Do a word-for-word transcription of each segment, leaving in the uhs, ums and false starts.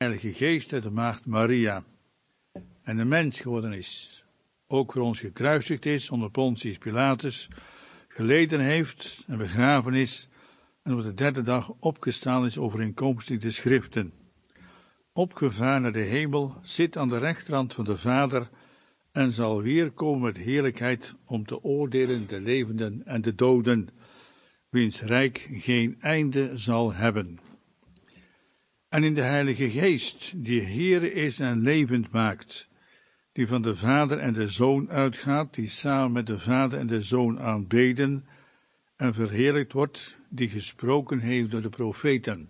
Heilige Geest uit de maagd Maria en de mens geworden is, ook voor ons gekruisigd is onder Pontius Pilatus, geleden heeft en begraven is en op de derde dag opgestaan is overeenkomstig de schriften, opgevaren naar de hemel, zit aan de rechterhand van de Vader en zal weerkomen met heerlijkheid om te oordelen de levenden en de doden, wiens rijk geen einde zal hebben. En in de Heilige Geest, die Heere is en levend maakt, die van de Vader en de Zoon uitgaat, die samen met de Vader en de Zoon aanbeden en verheerlijkt wordt, die gesproken heeft door de profeten.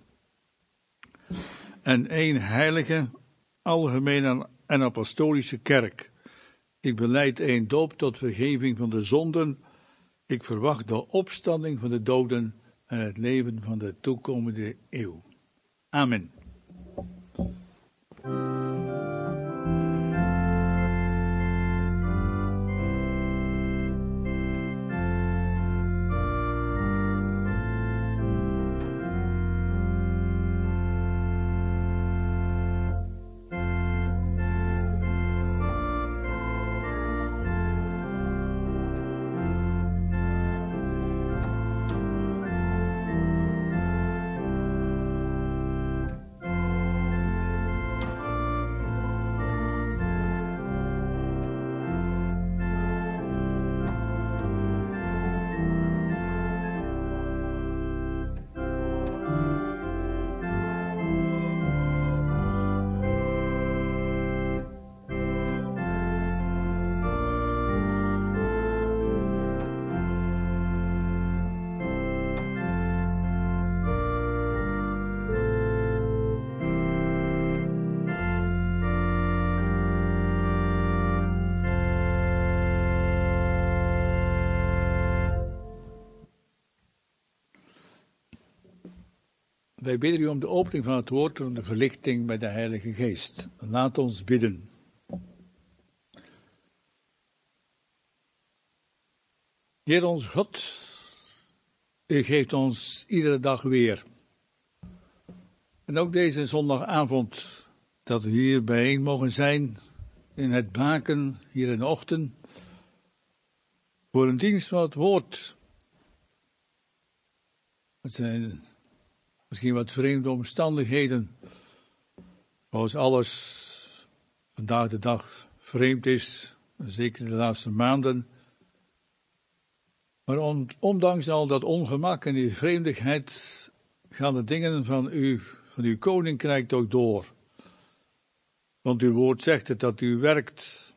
En één heilige, algemene en apostolische kerk. Ik belijd één doop tot vergeving van de zonden. Ik verwacht de opstanding van de doden en het leven van de toekomende eeuw. Amen. Wij bidden u om de opening van het woord en om de verlichting bij de Heilige Geest. Laat ons bidden. Heer ons God, u geeft ons iedere dag weer. En ook deze zondagavond, dat we hier bijeen mogen zijn in het baken, hier in de ochtend, voor een dienst van het woord. Het zijn misschien wat vreemde omstandigheden, zoals alles vandaag de dag vreemd is, zeker de laatste maanden. Maar on, ondanks al dat ongemak en die vreemdigheid gaan de dingen van, u, van uw koninkrijk ook door. Want uw woord zegt het dat u werkt,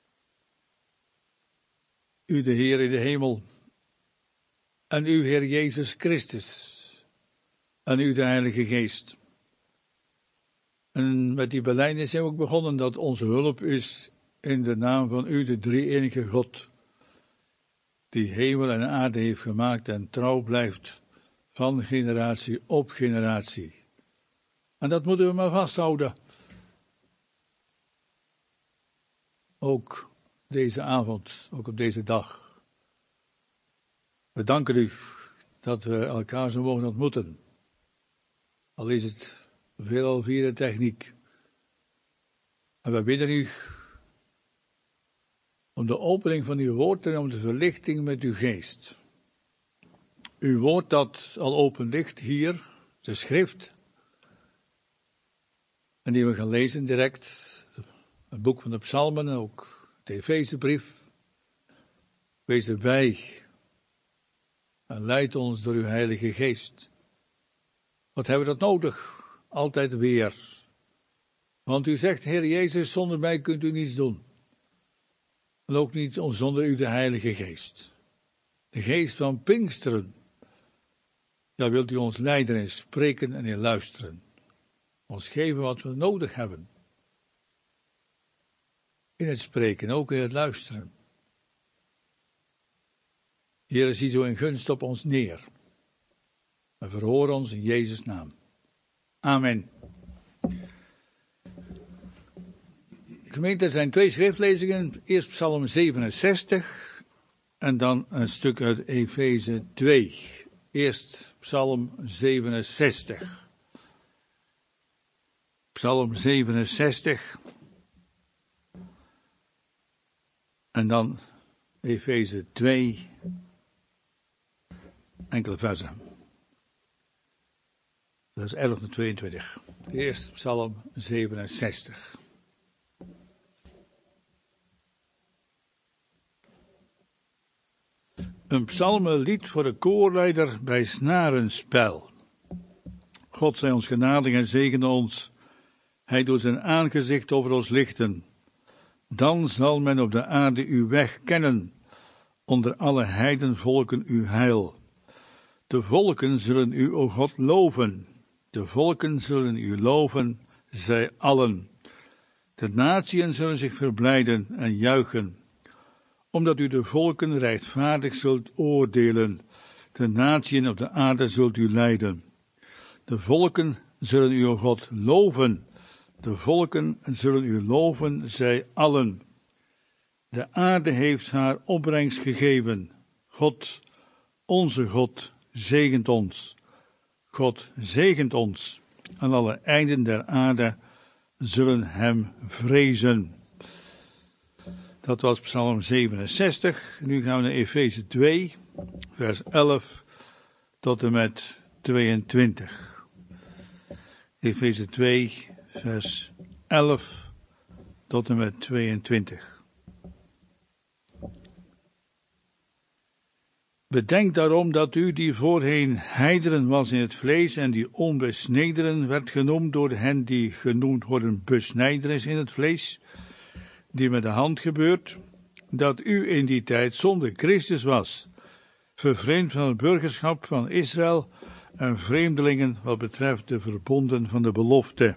u de Heer in de hemel en uw Heer Jezus Christus. En u de Heilige Geest. En met die belijdenis zijn we ook begonnen dat onze hulp is in de naam van u, de drie-enige God, die hemel en aarde heeft gemaakt en trouw blijft van generatie op generatie. En dat moeten we maar vasthouden. Ook deze avond, ook op deze dag. We danken u dat we elkaar zo mogen ontmoeten. Al is het veelal via de techniek. En wij bidden u om de opening van uw woord en om de verlichting met uw geest. Uw woord dat al open ligt hier, de schrift. En die we gaan lezen direct. Het boek van de psalmen, ook de Efezebrief. Wees erbij en leid ons door uw Heilige Geest. Wat hebben we dat nodig? Altijd weer. Want u zegt, Heer Jezus, zonder mij kunt u niets doen. En ook niet zonder u de Heilige Geest. De geest van Pinksteren. Daar wilt u ons leiden in spreken en in luisteren. Ons geven wat we nodig hebben. In het spreken, ook in het luisteren. Heer, zie zo in gunst op ons neer. En verhoor ons in Jezus' naam. Amen. Gemeente, er zijn twee schriftlezingen. Eerst Psalm zevenenzestig en dan een stuk uit Efeze twee. Eerst Psalm zevenenzestig. Psalm zevenenzestig. En dan Efeze twee, enkele versen. Dat is elf tot tweeëntwintig. Eerst Psalm zevenenzestig. Een psalmenlied voor de koorleider bij snarenspel. God zij ons genadig en zegene ons. Hij doet zijn aangezicht over ons lichten. Dan zal men op de aarde uw weg kennen, onder alle heidenvolken uw heil. De volken zullen u, o God, loven. De volken zullen u loven, zij allen. De natieën zullen zich verblijden en juichen, omdat u de volken rechtvaardig zult oordelen. De natieën op de aarde zult u leiden. De volken zullen u, o God, loven. De volken zullen u loven, zij allen. De aarde heeft haar opbrengst gegeven. God, onze God, zegent ons. God zegent ons. En alle einden der aarde zullen hem vrezen. Dat was Psalm zevenenzestig. Nu gaan we naar Efeze twee, vers elf tot en met tweeëntwintig. Efeze twee, vers elf tot en met tweeëntwintig. Bedenk daarom dat u, die voorheen heidenen was in het vlees en die onbesnedenen werd genoemd door hen die genoemd worden besnijdenis in het vlees, die met de hand gebeurt, dat u in die tijd zonder Christus was, vervreemd van het burgerschap van Israël en vreemdelingen wat betreft de verbonden van de belofte.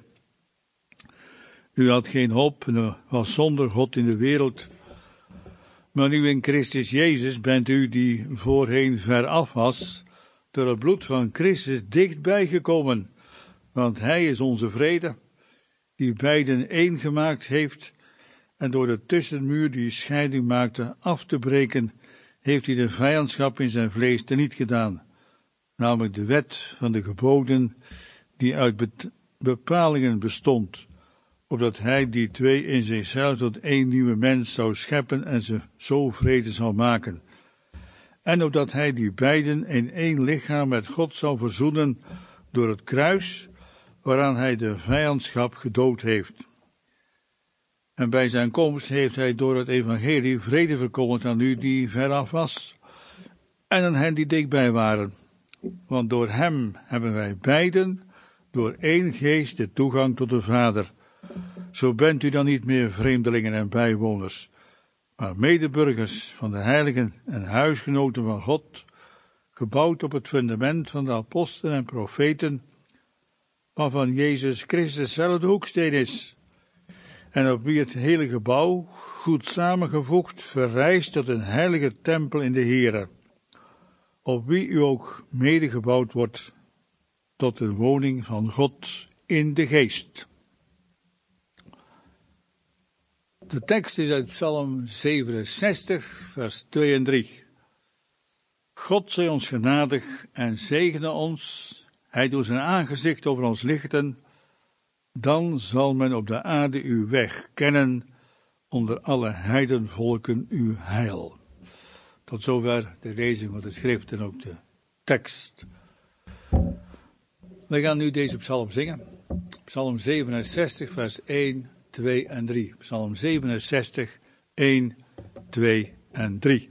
U had geen hoop en was zonder God in de wereld. Maar nu in Christus Jezus bent u, die voorheen ver af was, door het bloed van Christus dichtbij gekomen, want hij is onze vrede, die beiden één gemaakt heeft, en door de tussenmuur die scheiding maakte af te breken, heeft hij de vijandschap in zijn vlees teniet gedaan, namelijk de wet van de geboden, die uit be- bepalingen bestond, opdat hij die twee in zichzelf tot één nieuwe mens zou scheppen en ze zo vrede zou maken. En opdat hij die beiden in één lichaam met God zou verzoenen door het kruis, waaraan hij de vijandschap gedood heeft. En bij zijn komst heeft hij door het evangelie vrede verkondigd aan u die veraf was, en aan hen die dichtbij waren. Want door hem hebben wij beiden, door één geest, de toegang tot de Vader. Zo bent u dan niet meer vreemdelingen en bijwoners, maar medeburgers van de heiligen en huisgenoten van God, gebouwd op het fundament van de apostelen en profeten, waarvan Jezus Christus zelf de hoeksteen is, en op wie het hele gebouw, goed samengevoegd, verrijst tot een heilige tempel in de Heere, op wie u ook medegebouwd wordt tot de woning van God in de geest. De tekst is uit Psalm zevenenzestig, vers twee en drie. God zij ons genadig en zegene ons, hij doet zijn aangezicht over ons lichten, dan zal men op de aarde uw weg kennen, onder alle heidenvolken uw heil. Tot zover de lezing van de schrift en ook de tekst. We gaan nu deze psalm zingen. Psalm zevenenzestig, vers één, twee en drie. Psalm zevenenzestig, één, twee en drie.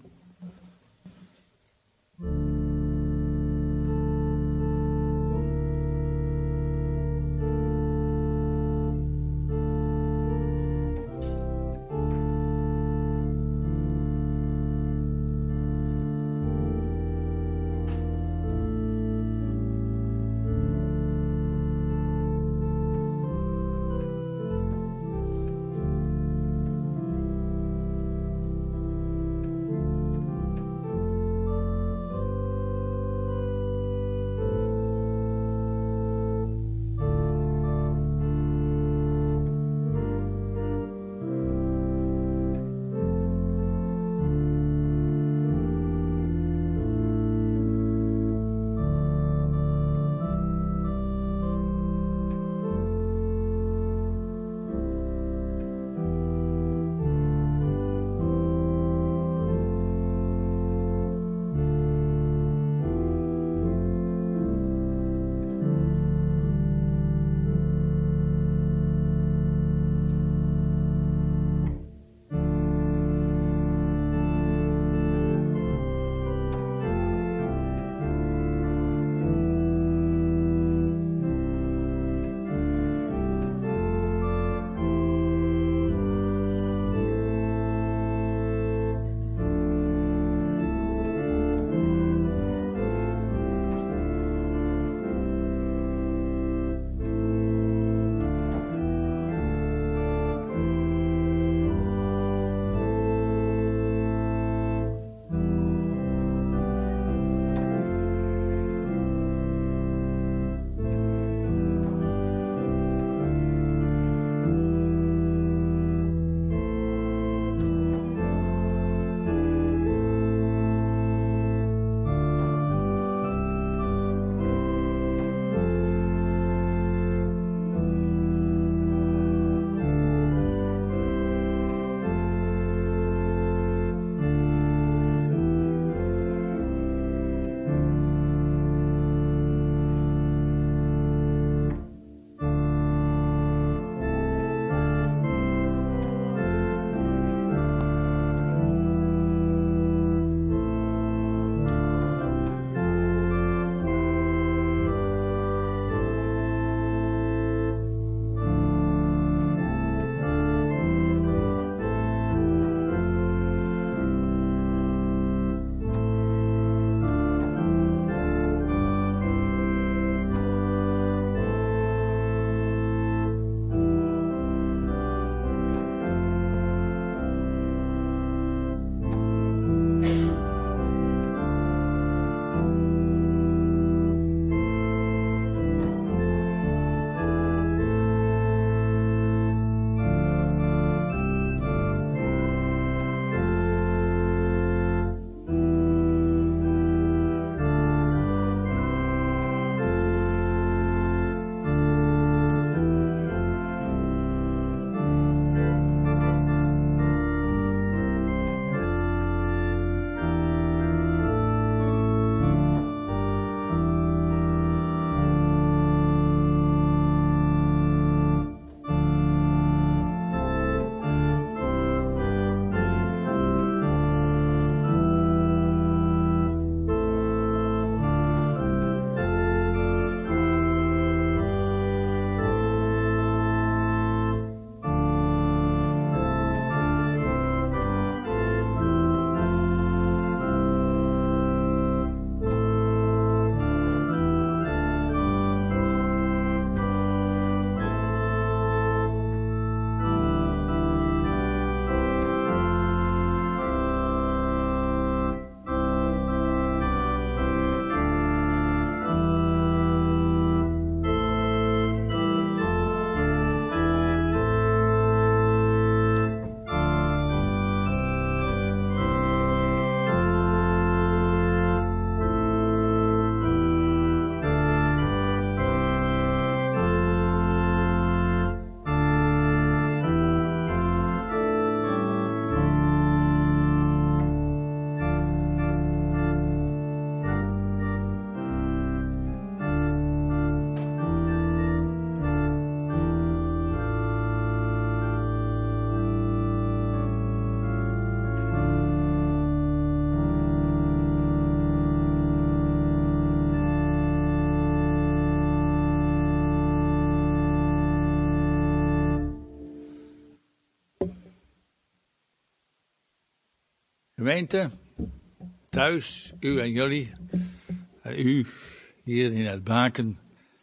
Gemeente, thuis, u en jullie, en u hier in het Baken.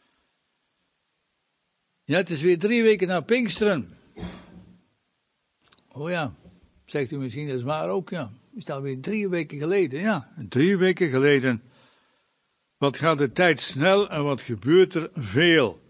Ja, het is weer drie weken na Pinksteren. Oh ja, zegt u misschien, dat is waar ook, ja. Is dat weer drie weken geleden, ja. Drie weken geleden. Wat gaat de tijd snel en wat gebeurt er veel.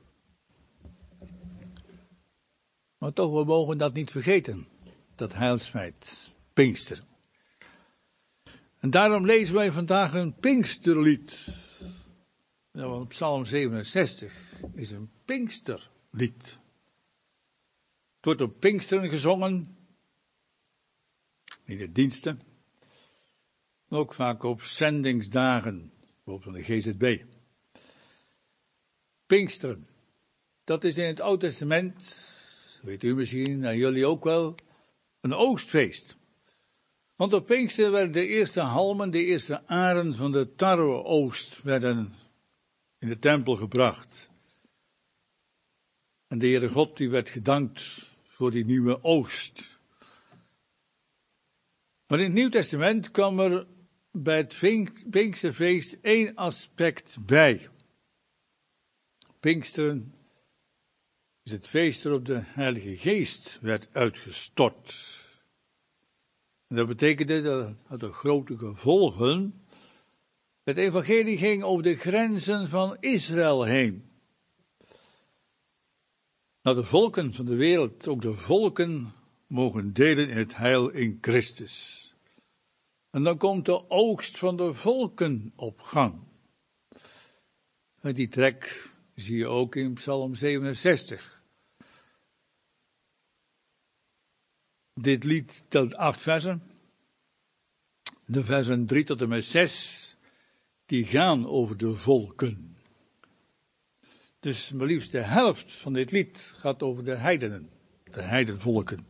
Maar toch, we mogen dat niet vergeten, dat heilsfeit, Pinkster. En daarom lezen wij vandaag een Pinksterlied. Ja, want Psalm zevenenzestig is een Pinksterlied. Het wordt op Pinksteren gezongen, in de diensten, en ook vaak op zendingsdagen, bijvoorbeeld van de G Z B. Pinksteren, dat is in het Oude Testament, weet u misschien, en jullie ook wel, een oogstfeest. Want op Pinksteren werden de eerste halmen, de eerste aren van de tarweoogst werden in de tempel gebracht. En de Heere God die werd gedankt voor die nieuwe oogst. Maar in het Nieuw Testament kwam er bij het Pinksterfeest één aspect bij. Pinksteren is het feest waarop de Heilige Geest werd uitgestort. En dat betekende, dat had er grote gevolgen. Het evangelie ging over de grenzen van Israël heen. Naar de volken van de wereld, ook de volken mogen delen in het heil in Christus. En dan komt de oogst van de volken op gang. En die trek zie je ook in Psalm zevenenzestig. Dit lied telt acht versen. De versen drie tot en met zes, die gaan over de volken. Dus maar liefst de helft van dit lied gaat over de heidenen, de heidenvolken.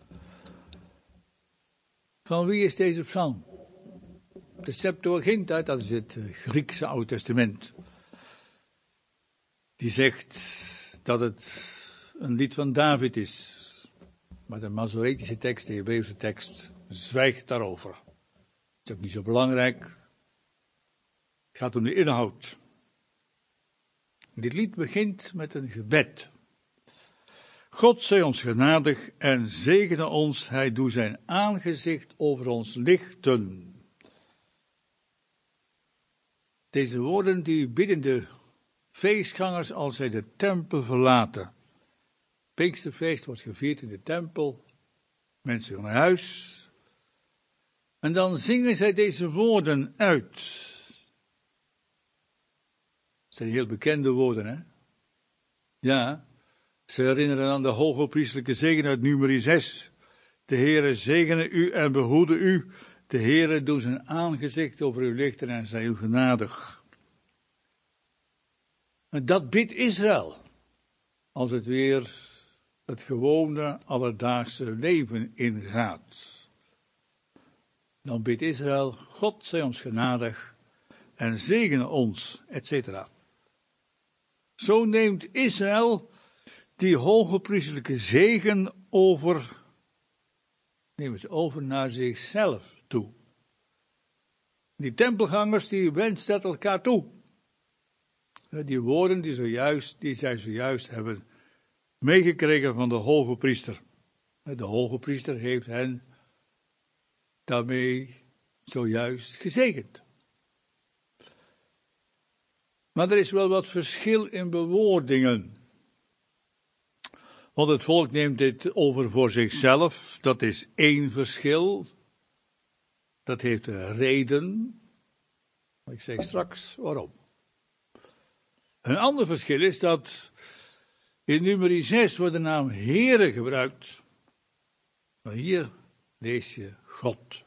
Van wie is deze psalm? De Septuaginta, dat is het Griekse Oude Testament. Die zegt dat het een lied van David is. Maar de Masoretische tekst, de Hebreeuwse tekst, zwijgt daarover. Dat is ook niet zo belangrijk. Het gaat om de inhoud. Dit lied begint met een gebed. God zij ons genadig en zegene ons, hij doet zijn aangezicht over ons lichten. Deze woorden die bidden de feestgangers als zij de tempel verlaten. Pinksterfeest wordt gevierd in de tempel. Mensen gaan naar huis. En dan zingen zij deze woorden uit. Dat zijn heel bekende woorden, hè? Ja, ze herinneren aan de hoge priestelijke zegen uit Numeri zes. De Heere zegene u en behoede u. De Heere doet zijn aangezicht over u lichten en zij u genadig. En dat bidt Israël. Als het weer het gewone alledaagse leven ingaat. Dan bidt Israël, God zij ons genadig en zegene ons, et cetera. Zo neemt Israël die hoge priestelijke zegen over, nemen ze over naar zichzelf toe. Die tempelgangers die wensen dat elkaar toe. Die woorden die, zojuist, die zij zojuist hebben meegekregen van de hoge priester. De hoge priester heeft hen daarmee zojuist gezegend. Maar er is wel wat verschil in bewoordingen. Want het volk neemt dit over voor zichzelf. Dat is één verschil. Dat heeft een reden. Maar ik zeg straks waarom. Een ander verschil is dat in Numeri zes wordt de naam Heere gebruikt. Maar hier lees je God.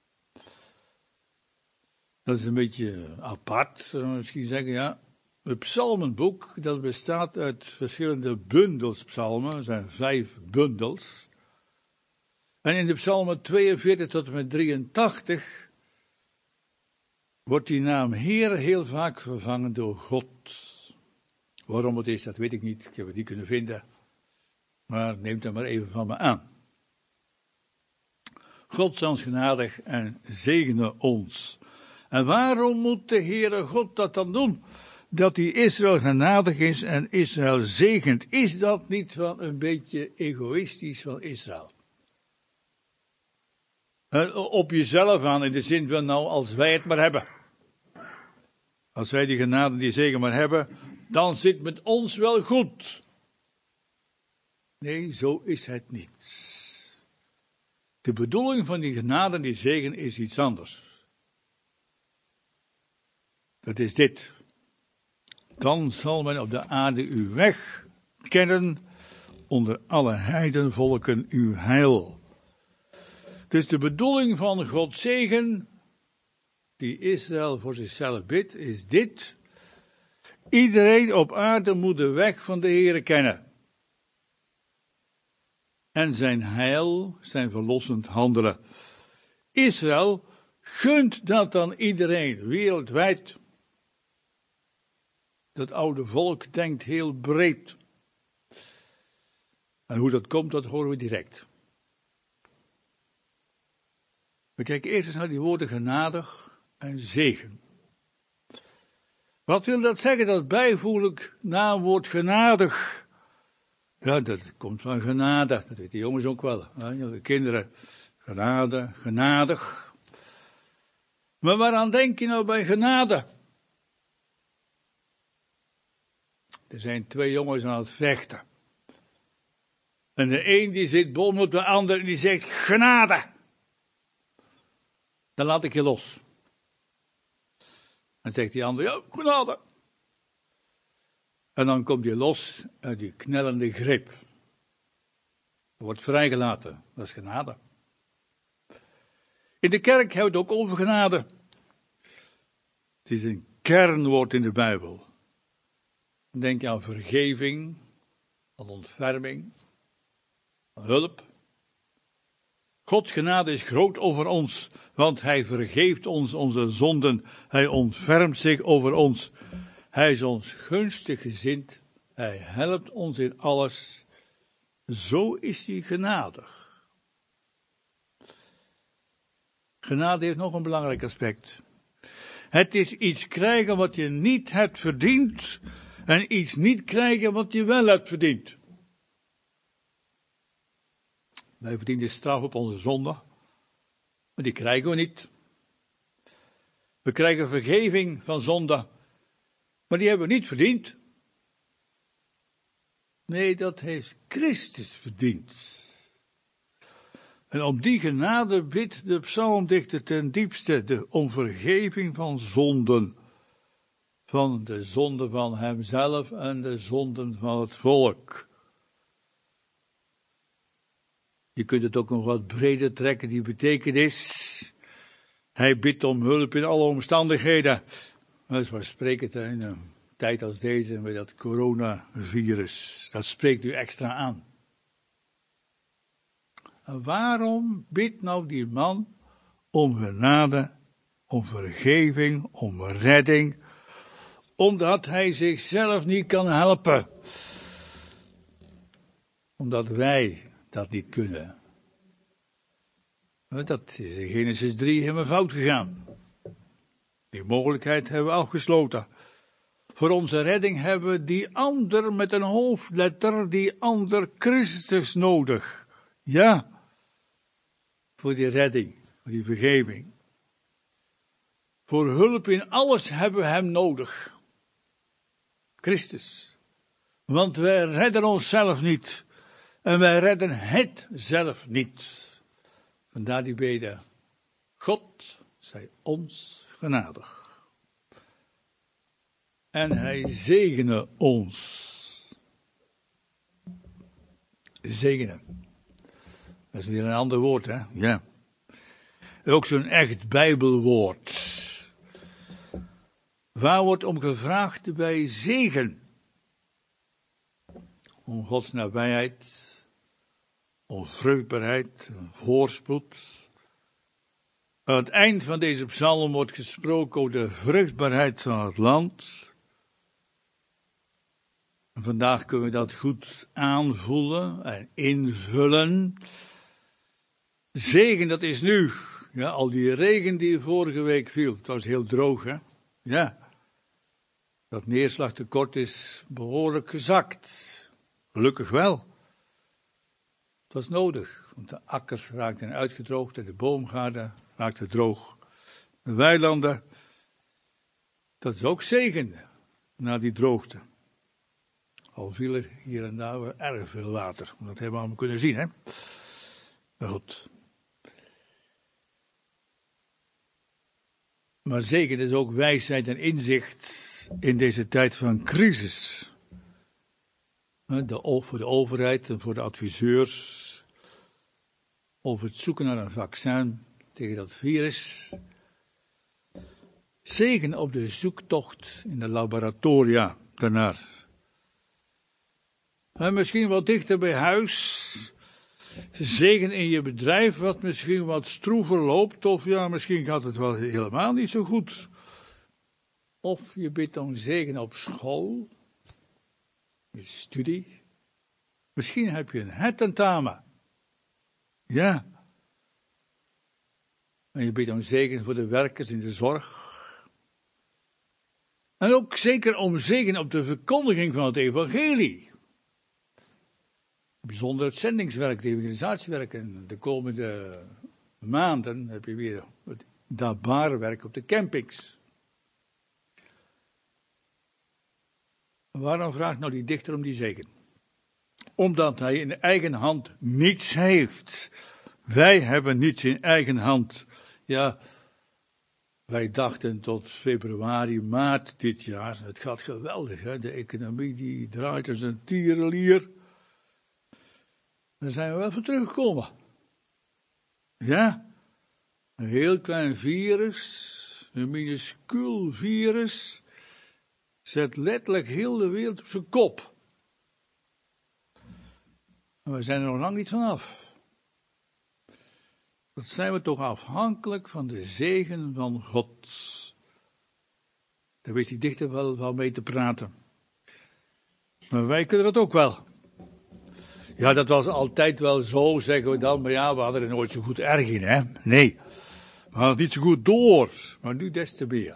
Dat is een beetje apart, zullen we misschien zeggen, ja. Het psalmenboek, dat bestaat uit verschillende bundels psalmen. Er zijn vijf bundels. En in de psalmen tweeënveertig tot en met drieëntachtig wordt die naam Heer heel vaak vervangen door God. Waarom het is, dat weet ik niet. Ik heb het niet kunnen vinden. Maar neem dat maar even van me aan. God zij ons genadig en zegene ons. En waarom moet de Heere God dat dan doen? Dat hij Israël genadig is en Israël zegent. Is dat niet wel een beetje egoïstisch van Israël? Op jezelf aan, in de zin van nou, als wij het maar hebben. Als wij die genade, die zegen maar hebben, dan zit het met ons wel goed. Nee, zo is het niet. De bedoeling van die genade, die zegen, is iets anders. Dat is dit. Dan zal men op de aarde uw weg kennen, onder alle heidenvolken uw heil. Dus de bedoeling van Gods zegen, die Israël voor zichzelf bidt, is dit. Iedereen op aarde moet de weg van de Heere kennen. En zijn heil, zijn verlossend handelen. Israël gunt dat dan iedereen, wereldwijd. Dat oude volk denkt heel breed. En hoe dat komt, dat horen we direct. We kijken eerst eens naar die woorden genadig en zegen. Wat wil dat zeggen, dat bijvoeglijk naamwoord genadig? Ja, dat komt van genade, dat weten de jongens ook wel. Hè? De kinderen, genade, genadig. Maar waaraan denk je nou bij genade? Er zijn twee jongens aan het vechten. En de een die zit bovenop de ander en die zegt genade. Dan laat ik je los. Dan zegt die ander, ja, genade. En dan komt hij los uit die knellende grip. Hij wordt vrijgelaten. Dat is genade. In de kerk hebben we het ook over genade. Het is een kernwoord in de Bijbel. Denk je aan vergeving, aan ontferming, aan hulp. Gods genade is groot over ons, want hij vergeeft ons onze zonden. Hij ontfermt zich over ons. Hij is ons gunstig gezind. Hij helpt ons in alles. Zo is hij genadig. Genade heeft nog een belangrijk aspect. Het is iets krijgen wat je niet hebt verdiend en iets niet krijgen wat je wel hebt verdiend. Wij verdienen straf op onze zonde, maar die krijgen we niet. We krijgen vergeving van zonde, maar die hebben we niet verdiend. Nee, dat heeft Christus verdiend. En om die genade bidt de psalmdichter ten diepste de om vergeving van zonden. Van de zonden van hemzelf en de zonden van het volk. Je kunt het ook nog wat breder trekken, die betekenis. Hij bidt om hulp in alle omstandigheden. Dat is maar sprekend in een tijd als deze met dat coronavirus. Dat spreekt u extra aan. En waarom bidt nou die man om genade, om vergeving, om redding? Omdat hij zichzelf niet kan helpen. Omdat wij dat niet kunnen. Dat is in Genesis drie helemaal fout gegaan. Die mogelijkheid hebben we afgesloten. Voor onze redding hebben we die ander met een hoofdletter, die ander Christus nodig. Ja, voor die redding, voor die vergeving. Voor hulp in alles hebben we hem nodig. Christus. Want wij redden onszelf niet. En wij redden het zelf niet. Vandaar die bede. God zij ons genadig. En hij zegene ons. Zegenen. Dat is weer een ander woord, hè? Ja. Ook zo'n echt Bijbelwoord. Waar wordt om gevraagd bij zegen? Om Gods nabijheid, om vruchtbaarheid, voorspoed. Aan het eind van deze psalm wordt gesproken over de vruchtbaarheid van het land. En vandaag kunnen we dat goed aanvoelen en invullen. Zegen, dat is nu. Ja, al die regen die vorige week viel. Het was heel droog, hè. Ja. Dat neerslagtekort is behoorlijk gezakt. Gelukkig wel. Het was nodig, want de akkers raakten uitgedroogd en de boomgaarden raakten droog. De weilanden, dat is ook zegen na die droogte. Al viel er hier en daar wel erg veel water. Dat hebben we allemaal kunnen zien, hè. Maar goed. Maar zegen is ook wijsheid en inzicht in deze tijd van crisis. De, voor de overheid en voor de adviseurs. Over het zoeken naar een vaccin tegen dat virus. Zegen op de zoektocht in de laboratoria daarnaar. En misschien wat dichter bij huis. Zegen in je bedrijf wat misschien wat stroever loopt. Of ja, misschien gaat het wel helemaal niet zo goed. Of je bidt om zegen op school. Je studie. Misschien heb je een het tentamen. Ja. En je bidt om zegen voor de werkers in de zorg. En ook zeker om zegen op de verkondiging van het evangelie. Bijzonder het zendingswerk, het evangelisatiewerk. En de komende maanden heb je weer het dabarwerk op de campings. Waarom vraagt nou die dichter om die zegen? Omdat hij in eigen hand niets heeft. Wij hebben niets in eigen hand. Ja, wij dachten tot februari, maart dit jaar. Het gaat geweldig, hè? De economie die draait als een tierenlier. Daar zijn we wel van teruggekomen. Ja, een heel klein virus, een minuscuul virus, zet letterlijk heel de wereld op zijn kop. En we zijn er nog lang niet vanaf. Dat zijn we toch afhankelijk van de zegen van God. Daar wist die dichter wel, wel mee te praten. Maar wij kunnen dat ook wel. Ja, dat was altijd wel zo, zeggen we dan. Maar ja, we hadden er nooit zo goed erg in, hè. Nee, we hadden het niet zo goed door. Maar nu des te meer.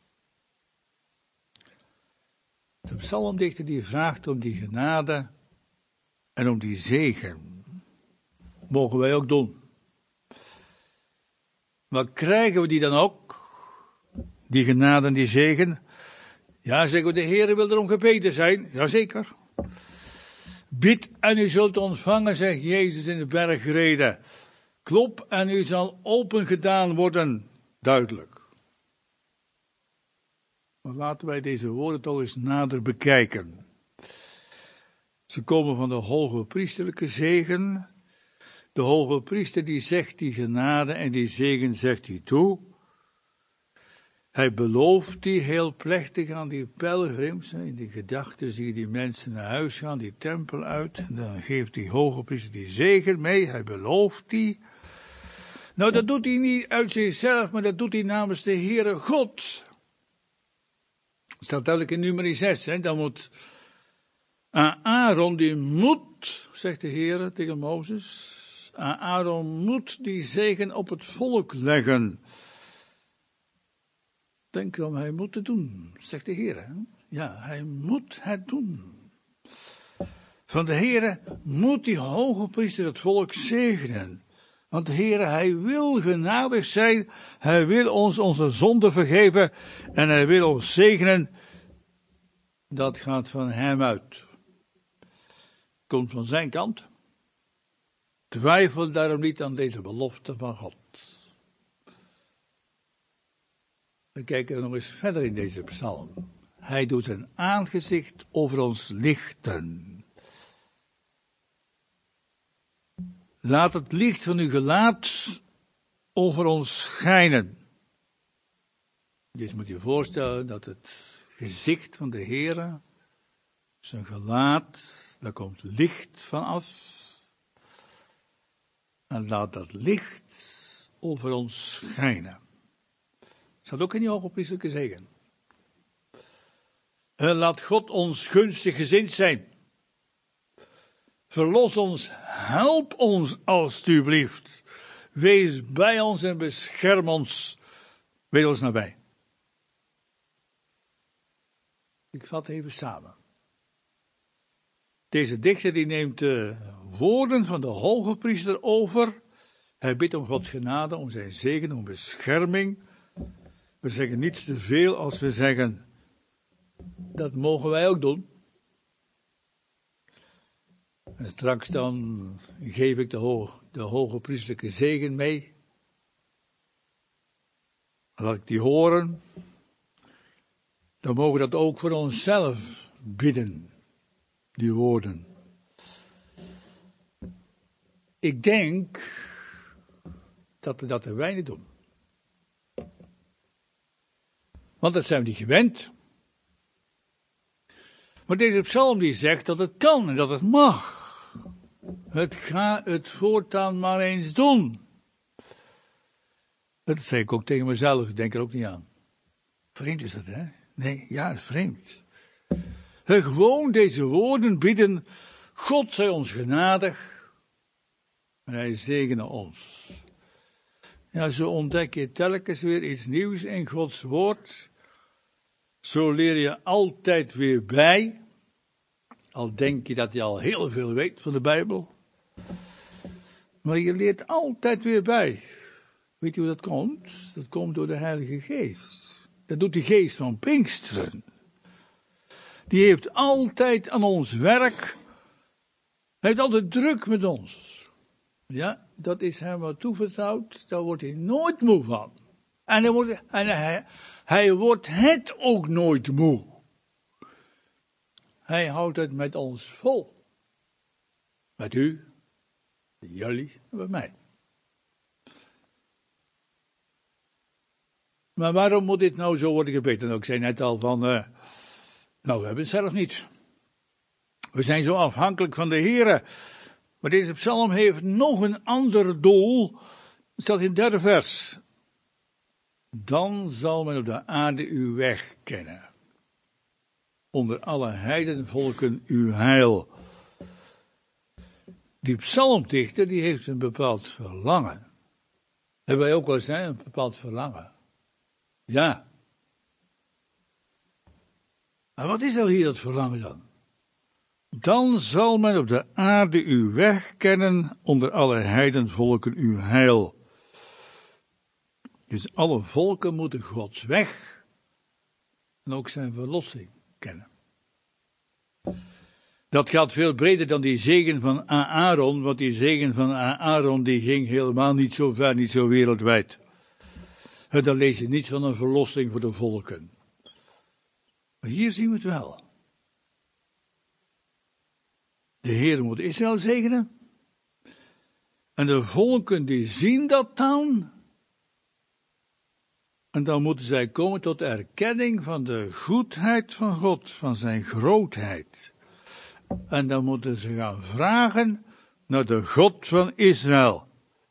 De psalmdichter die vraagt om die genade en om die zegen. Mogen wij ook doen. Maar krijgen we die dan ook? Die genade en die zegen? Ja, zeggen we, de Heer wil erom gebeden zijn. Jazeker. Bid en u zult ontvangen, zegt Jezus in de bergrede. Klop en u zal open gedaan worden. Duidelijk. Maar laten wij deze woorden toch eens nader bekijken. Ze komen van de hoge priesterlijke zegen. De hoge priester die zegt die genade en die zegen zegt hij toe. Hij belooft die heel plechtig aan die pelgrims. In die gedachten zie je die mensen naar huis gaan, die tempel uit. En dan geeft die hoge priester die zegen mee. Hij belooft die. Nou, dat doet hij niet uit zichzelf, maar dat doet hij namens de Heere God. Dat staat duidelijk in nummer zes. Hè? Dan moet Aaron, die moet, zegt de Heere tegen Mozes. Aaron moet die zegen op het volk leggen. Denk erom, hij moet het doen, zegt de Heer. Ja, hij moet het doen. Van de Heer moet die hoge priester het volk zegenen. Want de Heer, hij wil genadig zijn. Hij wil ons onze zonden vergeven. En hij wil ons zegenen. Dat gaat van hem uit. Komt van zijn kant. Twijfel daarom niet aan deze belofte van God. We kijken nog eens verder in deze psalm. Hij doet zijn aangezicht over ons lichten. Laat het licht van uw gelaat over ons schijnen. Dus moet je je voorstellen dat het gezicht van de Heere, zijn gelaat, daar komt licht van af. En laat dat licht over ons schijnen. Dat staat ook in die hoge priesterlijke zegen. En laat God ons gunstig gezind zijn. Verlos ons, help ons alstublieft. wees bij ons en bescherm ons. Wees ons nabij. Ik vat even samen. Deze dichter die neemt de woorden van de hoge priester over. Hij bidt om Gods genade, om zijn zegen, om bescherming. We zeggen niets te veel als we zeggen, dat mogen wij ook doen. En straks dan geef ik de, hoog, de hoge priesterlijke zegen mee. Laat ik die horen. Dan mogen we dat ook voor onszelf bidden, die woorden. Ik denk dat we dat te weinig doen. Want dat zijn we niet gewend. Maar deze psalm die zegt dat het kan en dat het mag. Het ga het voortaan maar eens doen. Dat zeg ik ook tegen mezelf, ik denk er ook niet aan. Vreemd is dat, hè? Nee, ja, het is vreemd. En gewoon deze woorden bidden, God zij ons genadig en hij zegene ons. Ja, zo ontdek je telkens weer iets nieuws in Gods woord. Zo leer je altijd weer bij. Al denk je dat je al heel veel weet van de Bijbel. Maar je leert altijd weer bij. Weet je hoe dat komt? Dat komt door de Heilige Geest. Dat doet de Geest van Pinksteren. Die heeft altijd aan ons werk. Hij heeft altijd druk met ons. Ja, dat is hem wat toevertrouwd. Daar wordt hij nooit moe van. En, hij wordt, en hij, hij wordt het ook nooit moe. Hij houdt het met ons vol. Met u, met jullie en met mij. Maar waarom moet dit nou zo worden gebeden? Nou, ik zei net al van, uh, nou, we hebben het zelf niet. We zijn zo afhankelijk van de Heere. Maar deze psalm heeft nog een ander doel. Het staat in het derde vers. Dan zal men op de aarde uw weg kennen. Onder alle heidenvolken uw heil. Die psalmdichter die heeft een bepaald verlangen. Hebben wij ook wel eens, hè? Een bepaald verlangen. Ja. Maar wat is nou hier dat verlangen dan? Dan zal men op de aarde uw weg kennen, onder alle heidenvolken uw heil. Dus alle volken moeten Gods weg en ook zijn verlossing kennen. Dat gaat veel breder dan die zegen van Aaron, want die zegen van Aaron die ging helemaal niet zo ver, niet zo wereldwijd. En dan lees je niets van een verlossing voor de volken. Maar hier zien we het wel. De Heer moet Israël zegenen. En de volken die zien dat dan. En dan moeten zij komen tot erkenning van de goedheid van God, van zijn grootheid. En dan moeten ze gaan vragen naar de God van Israël.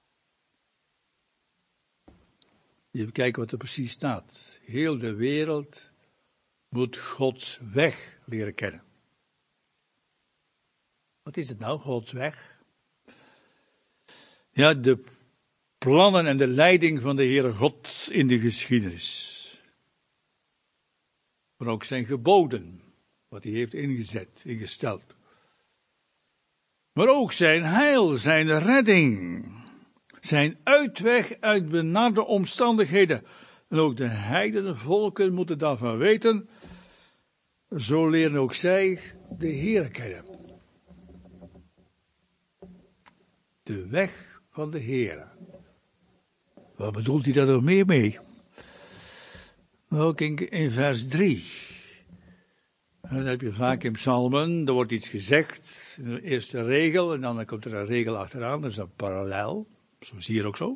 Even kijken wat er precies staat. Heel de wereld moet Gods weg leren kennen. Wat is het nou, Gods weg? Ja, de plannen en de leiding van de Heere God in de geschiedenis. Maar ook zijn geboden, wat hij heeft ingezet, ingesteld. Maar ook zijn heil, zijn redding, zijn uitweg uit benarde omstandigheden. En ook de heidene volken moeten daarvan weten. Zo leren ook zij de Heere kennen. De weg van de Heere. Wat bedoelt hij daar nog meer mee? Ook in, in vers drie. En dan heb je vaak in psalmen, er wordt iets gezegd, in de eerste regel, en dan komt er een regel achteraan, dat is een parallel. Zo zie je ook zo.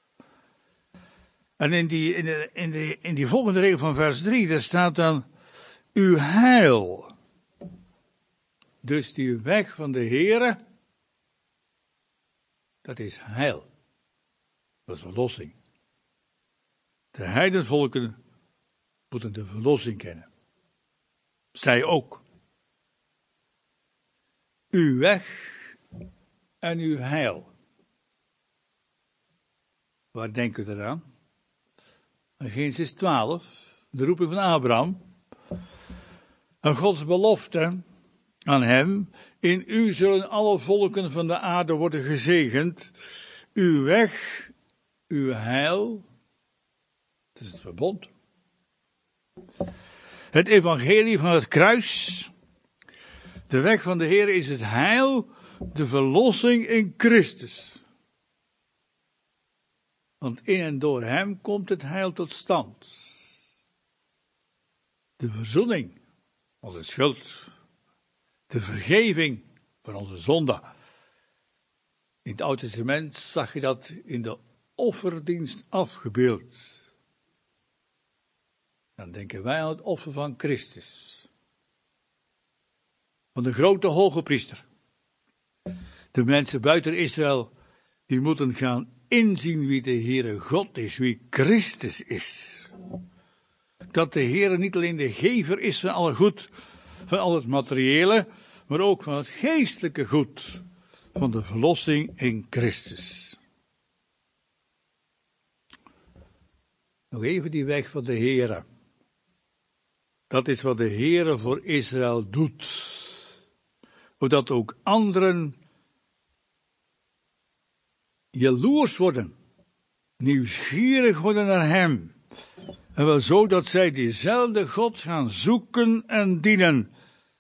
En in die, in, de, in, de, in die volgende regel van vers drie, daar staat dan, uw heil. Dus die weg van de Heere, dat is heil. Dat is verlossing. De heidenvolken moeten de verlossing kennen. Zij ook. Uw weg en uw heil. Waar denken we eraan? Genesis twaalf, de roeping van Abraham. En Gods belofte aan hem: in u zullen alle volken van de aarde worden gezegend. Uw weg, uw heil, het is het verbond. Het evangelie van het kruis. De weg van de Heer is het heil, de verlossing in Christus. Want in en door hem komt het heil tot stand. De verzoening, onze schuld. De vergeving van onze zonde. In het Oude Testament zag je dat in de offerdienst afgebeeld. Dan denken wij aan het offer van Christus. Van de grote hoge priester. De mensen buiten Israël, die moeten gaan inzien wie de Heere God is, wie Christus is. Dat de Heere niet alleen de gever is van alle goed, van al het materiële, maar ook van het geestelijke goed, van de verlossing in Christus. Nog even die weg van de Heere. Dat is wat de Heere voor Israël doet. Zodat ook anderen jaloers worden, nieuwsgierig worden naar hem. En wel zo dat zij diezelfde God gaan zoeken en dienen.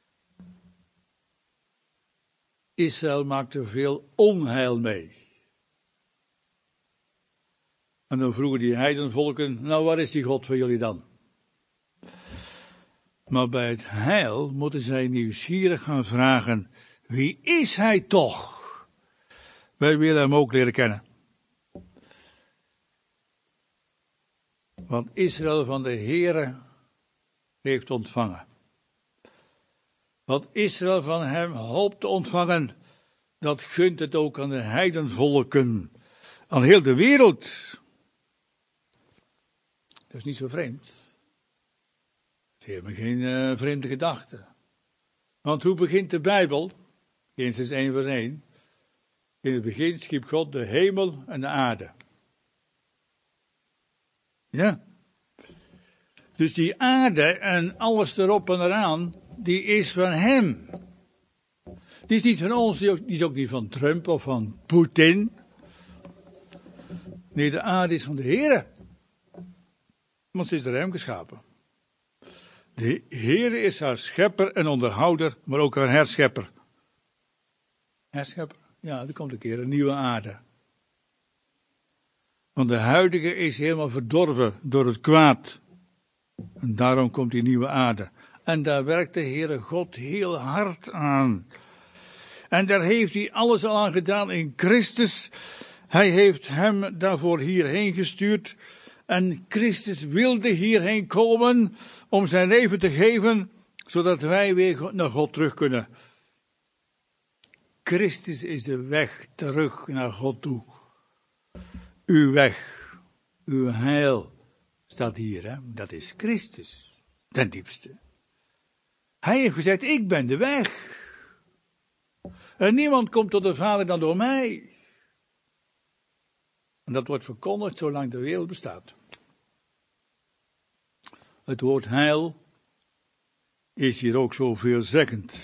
Israël maakt er veel onheil mee. En dan vroegen die heidenvolken, nou waar is die God van jullie dan? Maar bij het heil moeten zij nieuwsgierig gaan vragen, wie is hij toch? Wij willen hem ook leren kennen. Want Israël van de Heere heeft ontvangen. Wat Israël van hem hoopt te ontvangen, dat gunt het ook aan de heidenvolken, aan heel de wereld. Dat is niet zo vreemd. Het is helemaal geen uh, vreemde gedachte. Want hoe begint de Bijbel? Genesis één vers één. In het begin schiep God de hemel en de aarde. Ja. Dus die aarde en alles erop en eraan, die is van hem. Die is niet van ons, die is ook niet van Trump of van Poetin. Nee, de aarde is van de Heere. Want ze is door hem geschapen. De Heere is haar schepper en onderhouder, maar ook haar herschepper. Herschepper? Ja, er komt een keer een nieuwe aarde. Want de huidige is helemaal verdorven door het kwaad. En daarom komt die nieuwe aarde. En daar werkt de Heere God heel hard aan. En daar heeft hij alles al aan gedaan in Christus. Hij heeft hem daarvoor hierheen gestuurd. En Christus wilde hierheen komen om zijn leven te geven, zodat wij weer naar God terug kunnen. Christus is de weg terug naar God toe. Uw weg, uw heil, staat hier, hè? Dat is Christus, ten diepste. Hij heeft gezegd, ik ben de weg. En niemand komt tot de Vader dan door mij. En dat wordt verkondigd zolang de wereld bestaat. Het woord heil is hier ook zo veelzeggend.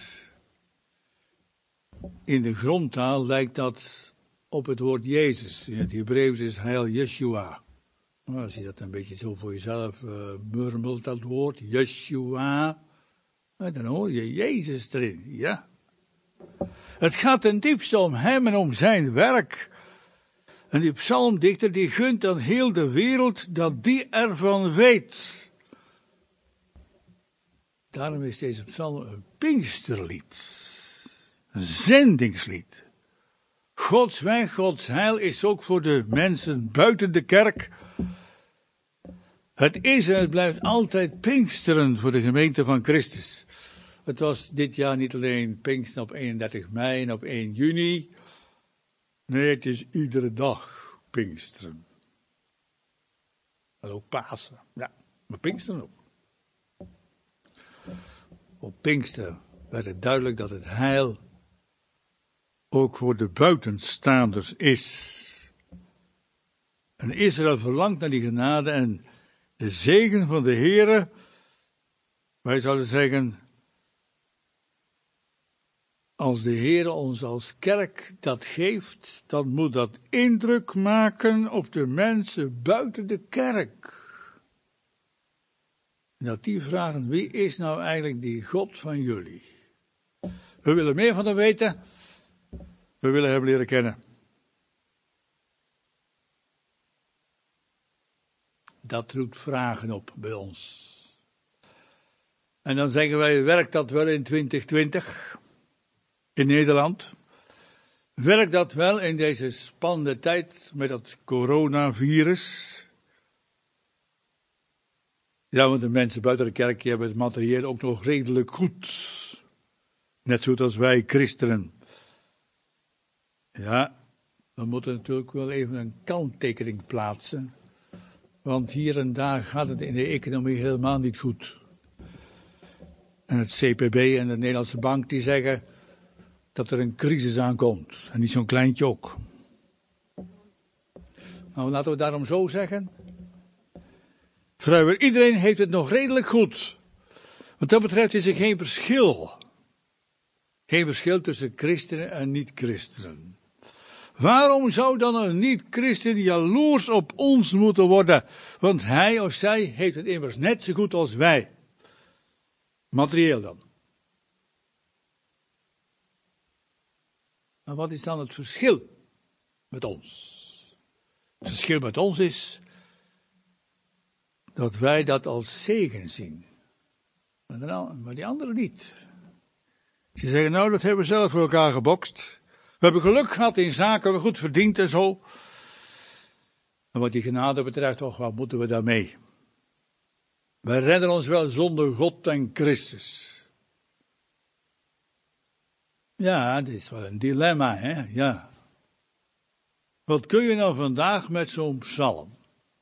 In de grondtaal lijkt dat op het woord Jezus. In het Hebreeuws is heil Yeshua. Nou, als je dat een beetje zo voor jezelf uh, murmelt, dat woord Yeshua, dan hoor je Jezus erin, ja. Het gaat ten diepste om hem en om zijn werk. En die psalmdichter die gunt aan heel de wereld dat die ervan weet. Daarom is deze psalm een Pinksterlied. Een zendingslied. Gods weg, Gods heil is ook voor de mensen buiten de kerk. Het is en het blijft altijd Pinksteren voor de gemeente van Christus. Het was dit jaar niet alleen Pinksteren op eenendertig mei en op één juni. Nee, het is iedere dag Pinksteren. En ook Pasen. Ja, maar Pinksteren ook. Op Pinkster werd het duidelijk dat het heil ook voor de buitenstaanders is. En Israël verlangt naar die genade en de zegen van de Heere. Wij zouden zeggen, als de Heere ons als kerk dat geeft, dan moet dat indruk maken op de mensen buiten de kerk. En dat die vragen, wie is nou eigenlijk die God van jullie? We willen meer van hem weten. We willen hem leren kennen. Dat roept vragen op bij ons. En dan zeggen wij, werkt dat wel in twintig twintig? In Nederland? Werkt dat wel in deze spannende tijd met dat coronavirus? Ja, want de mensen buiten de kerk hebben het materieel ook nog redelijk goed. Net zoals wij christenen. Ja, we moeten natuurlijk wel even een kanttekening plaatsen. Want hier en daar gaat het in de economie helemaal niet goed. En het C P B en de Nederlandse Bank die zeggen dat er een crisis aankomt. En niet zo'n kleintje ook. Nou, laten we daarom zo zeggen. Vrijwel iedereen heeft het nog redelijk goed. Wat dat betreft is er geen verschil. Geen verschil tussen christenen en niet-christenen. Waarom zou dan een niet-christen jaloers op ons moeten worden? Want hij of zij heeft het immers net zo goed als wij. Materieel dan. Maar wat is dan het verschil met ons? Het verschil met ons is dat wij dat als zegen zien. Maar die anderen niet. Ze zeggen, nou, dat hebben we zelf voor elkaar gebokst. We hebben geluk gehad in zaken, we goed verdiend en zo. En wat die genade betreft, toch, wat moeten we daarmee? Wij redden ons wel zonder God en Christus. Ja, dit is wel een dilemma, hè? Ja. Wat kun je nou vandaag met zo'n psalm?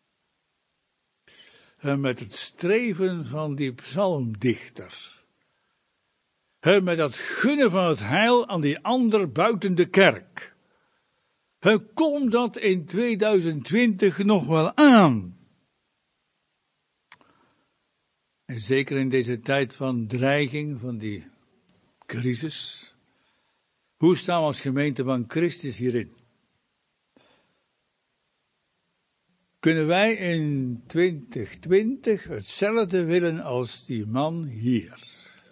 En met het streven van die psalmdichter. En met dat gunnen van het heil aan die ander buiten de kerk. En komt dat in tweeduizend twintig nog wel aan? En zeker in deze tijd van dreiging, van die crisis. Hoe staan we als gemeente van Christus hierin? Kunnen wij in twintig twintig hetzelfde willen als die man hier?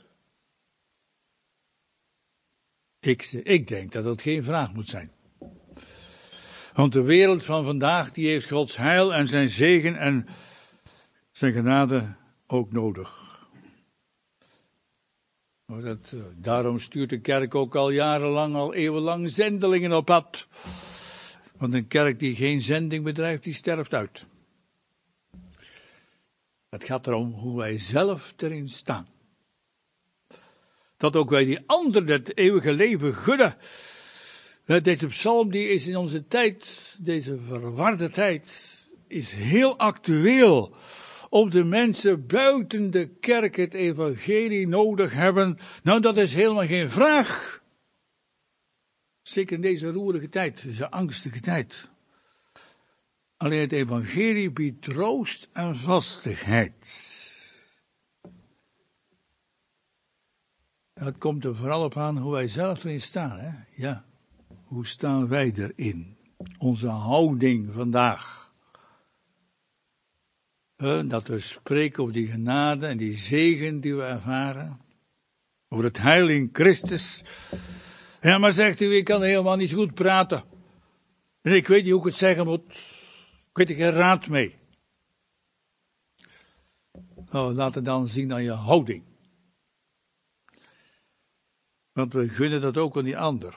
Ik, ik denk dat dat geen vraag moet zijn. Want de wereld van vandaag, die heeft Gods heil en zijn zegen en zijn genade ook nodig. Dat, daarom stuurt de kerk ook al jarenlang, al eeuwenlang zendelingen op pad. Want een kerk die geen zending bedrijft, die sterft uit. Het gaat erom hoe wij zelf erin staan. Dat ook wij die anderen het eeuwige leven gunnen. Deze psalm die is in onze tijd, deze verwarde tijd, is heel actueel. Of de mensen buiten de kerk het evangelie nodig hebben, nou dat is helemaal geen vraag. Zeker in deze roerige tijd, deze angstige tijd. Alleen het evangelie biedt troost en vastigheid. Het komt er vooral op aan hoe wij zelf erin staan. Hè? Ja, hoe staan wij erin? Onze houding vandaag. Dat we spreken over die genade en die zegen die we ervaren. Over het heil in Christus. Ja, maar zegt u, ik kan helemaal niet zo goed praten. En ik weet niet hoe ik het zeggen moet. Ik weet er geen raad mee. Nou, laat het dan zien aan je houding. Want we gunnen dat ook aan die ander.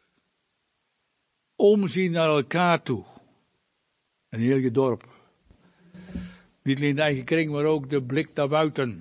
Omzien naar elkaar toe. En heel je dorp. Niet alleen de eigen kring, maar ook de blik naar buiten.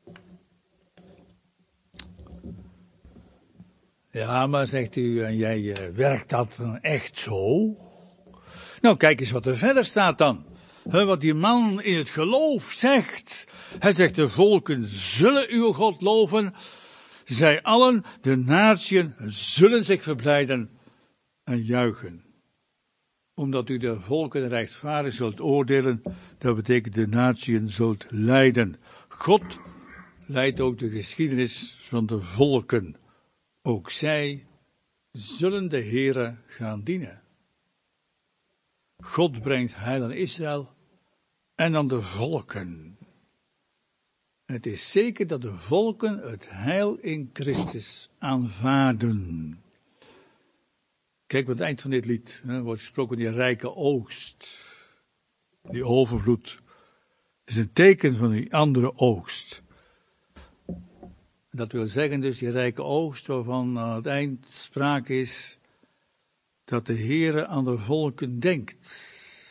Ja, maar zegt u, en jij, uh, werkt dat dan echt zo? Nou, kijk eens wat er verder staat dan. He, wat die man in het geloof zegt. Hij zegt, de volken zullen uw God loven. Zij allen, de natieën, zullen zich verblijden en juichen. omdat u de volken rechtvaardig zult oordelen, dat betekent de natieën zult leiden. God leidt ook de geschiedenis van de volken. Ook zij zullen de Heere gaan dienen. God brengt heil aan Israël en aan de volken. Het is zeker dat de volken het heil in Christus aanvaarden. Kijk, aan het eind van dit lied hè, wordt gesproken van die rijke oogst. Die overvloed is een teken van die andere oogst. Dat wil zeggen dus die rijke oogst waarvan aan het eind sprake is dat de Heere aan de volken denkt.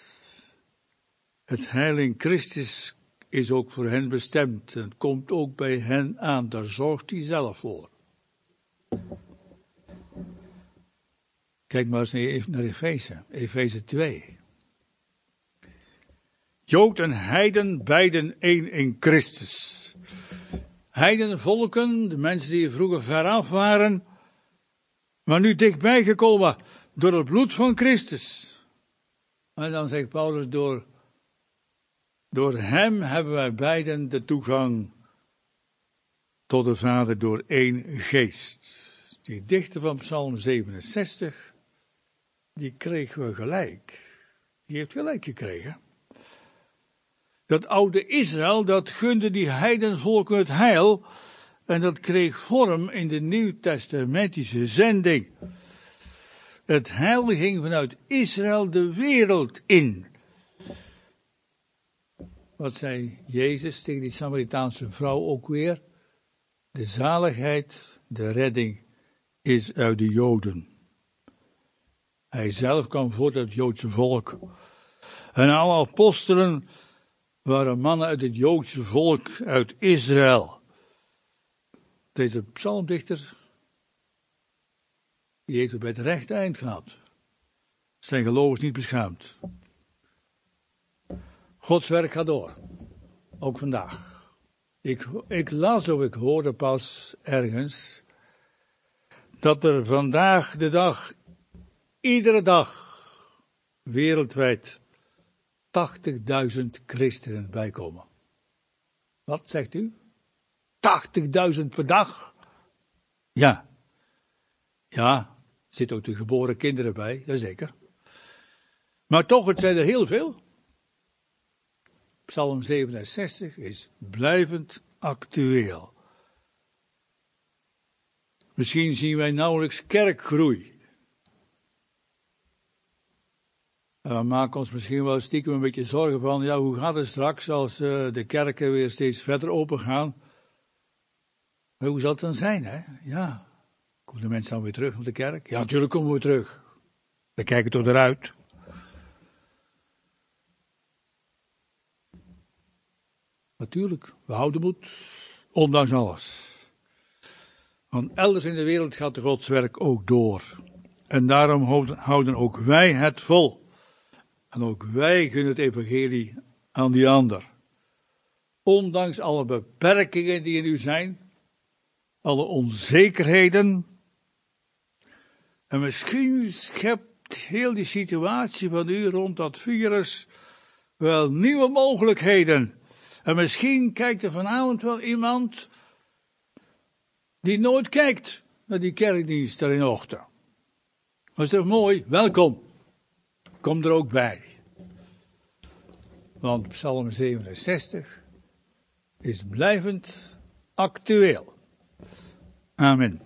Het heil in Christus is ook voor hen bestemd en komt ook bij hen aan. Daar zorgt hij zelf voor. Kijk maar eens naar Efeze, Efeze twee. Jood en heiden, beiden één in Christus. Heiden, volken, de mensen die vroeger veraf waren, maar nu dichtbij gekomen door het bloed van Christus. En dan zegt Paulus, door, door hem hebben wij beiden de toegang tot de Vader door één geest. Die dichter van Psalm zevenenzestig, die kregen we gelijk. Die heeft gelijk gekregen. Dat oude Israël, dat gunde die heidenvolken het heil. En dat kreeg vorm in de nieuwtestamentische zending. Het heil ging vanuit Israël de wereld in. Wat zei Jezus tegen die Samaritaanse vrouw ook weer? De zaligheid, de redding is uit de Joden. Hij zelf kwam voort uit het Joodse volk. En alle apostelen waren mannen uit het Joodse volk, uit Israël. Deze psalmdichter, die heeft het bij het rechte eind gehad. Zijn geloof is niet beschaamd. Gods werk gaat door. Ook vandaag. Ik, ik las of ik hoorde pas ergens dat er vandaag de dag, iedere dag, wereldwijd tachtigduizend christenen bijkomen. Wat zegt u? tachtigduizend per dag? Ja. Ja, er zitten ook de geboren kinderen bij, jazeker. Maar toch, het zijn er heel veel. Psalm zevenenzestig is blijvend actueel. Misschien zien wij nauwelijks kerkgroei. En we maken ons misschien wel stiekem een beetje zorgen van, ja, hoe gaat het straks als uh, de kerken weer steeds verder open gaan? Maar hoe zal het dan zijn, hè? Ja. Komen de mensen dan weer terug naar de kerk? Ja, natuurlijk komen we terug. We kijken toch eruit. Natuurlijk, we houden moed, ondanks alles. Want elders in de wereld gaat de godswerk ook door. En daarom houden ook wij het vol. En ook wij gunnen het evangelie aan die ander. Ondanks alle beperkingen die in u zijn, alle onzekerheden. En misschien schept heel die situatie van u rond dat virus wel nieuwe mogelijkheden. En misschien kijkt er vanavond wel iemand die nooit kijkt naar die kerkdienst daar in de ochtend. Dat is toch mooi? Welkom. Kom er ook bij. Want Psalm zevenenzestig is blijvend actueel. Amen.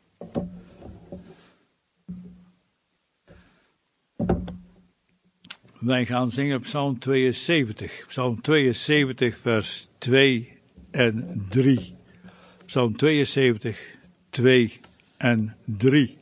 Wij gaan zingen Psalm tweeënzeventig. Psalm tweeënzeventig, vers twee en drie. Psalm tweeënzeventig, twee en drie.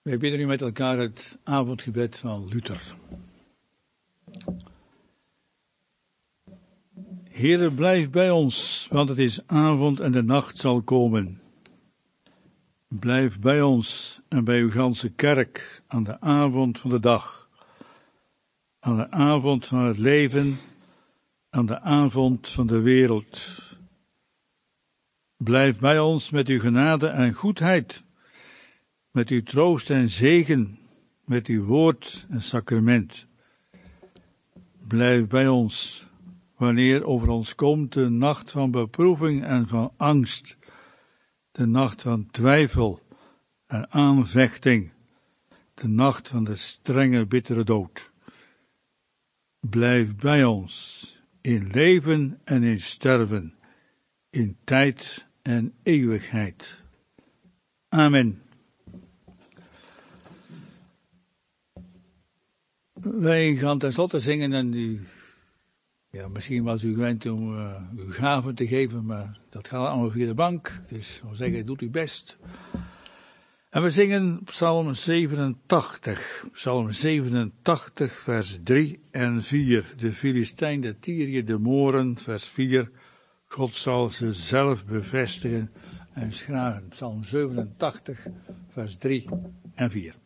Wij bidden nu met elkaar het avondgebed van Luther. Heere, blijf bij ons, want het is avond en de nacht zal komen. Blijf bij ons en bij uw ganse kerk aan de avond van de dag, aan de avond van het leven, aan de avond van de wereld. Blijf bij ons met uw genade en goedheid, met uw troost en zegen, met uw woord en sacrament. Blijf bij ons, wanneer over ons komt de nacht van beproeving en van angst, de nacht van twijfel en aanvechting, de nacht van de strenge, bittere dood. Blijf bij ons, in leven en in sterven, in tijd en eeuwigheid. Amen. Wij gaan tenslotte zingen en u, ja, misschien was u gewend om uh, uw gaven te geven, maar dat gaat allemaal via de bank, dus we zeggen, doet uw best. En we zingen Psalm zevenentachtig, Psalm zevenentachtig, vers drie en vier. De Filistijn, de Tyrië, de Mooren, vers vier. God zal ze zelf bevestigen en schragen. Psalm zevenentachtig, vers drie en vier.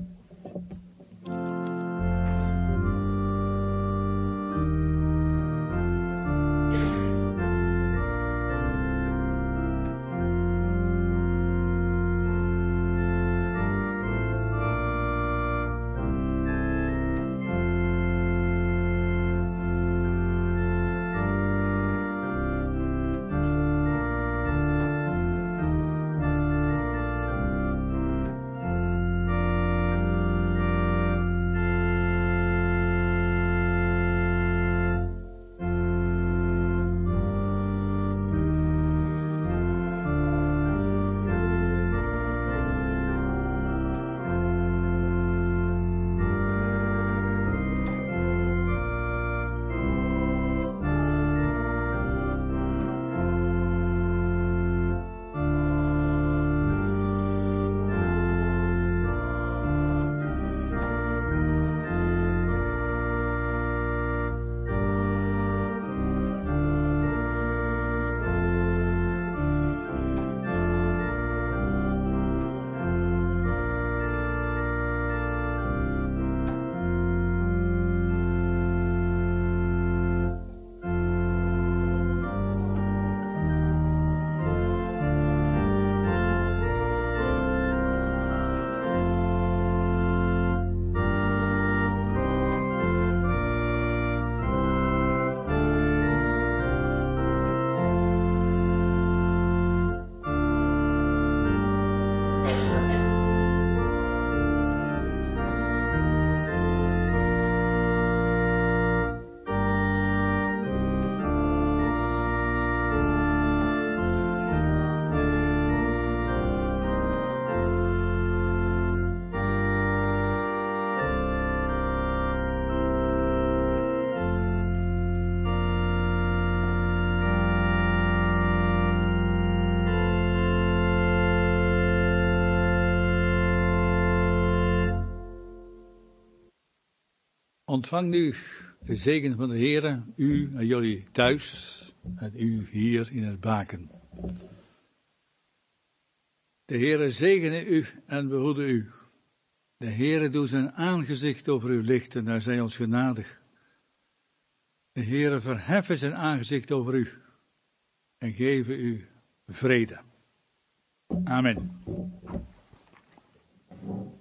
Ontvang nu de zegen van de Heere, u en jullie thuis en u hier in het baken. De Heere zegene u en behoede u. De Heere doet zijn aangezicht over u lichten en hij zij ons genadig. De Heere verheffen zijn aangezicht over u en geven u vrede. Amen.